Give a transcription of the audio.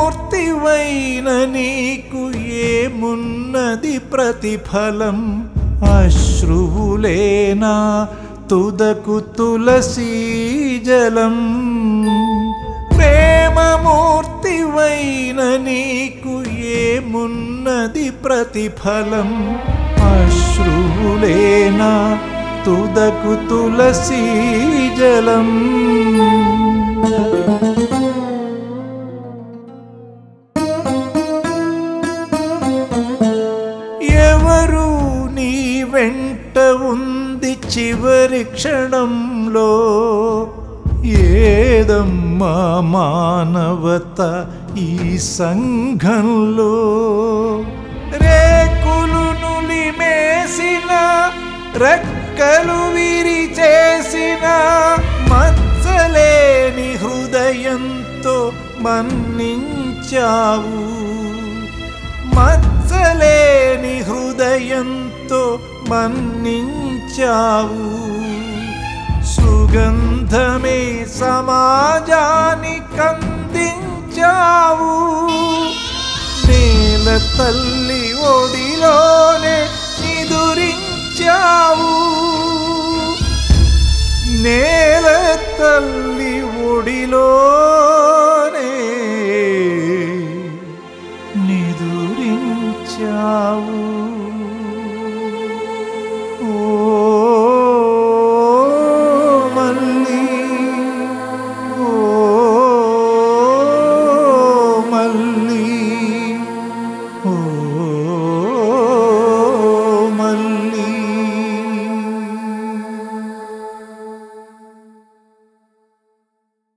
మూర్తివైన నీకు ఏమున్నది ప్రతిఫలం? అశ్రువులేనా తుదకు తులసీ జలం? ప్రేమమూర్తివైన నీకు ఏమున్నది ప్రతిఫలం? అశ్రువులేనా తుదకు తులసీ జలం? ఎవరు నీ వెంట ఉంది చివరి క్షణంలో? ఏదమ్మా మానవత ఈ సంఘంలో? రేకులు నులిమేసిన, రెక్కలు విరిచేసిన, మచ్చలేని హృదయంతో మన్నించావు. మచ్చలేని హృదయంతో మన్నించావు. సుగంధమే సమాజానికందించావు. నేల తల్లి ఒడిలోనే నిదురించావు. నేల తల్లి ఒడిలో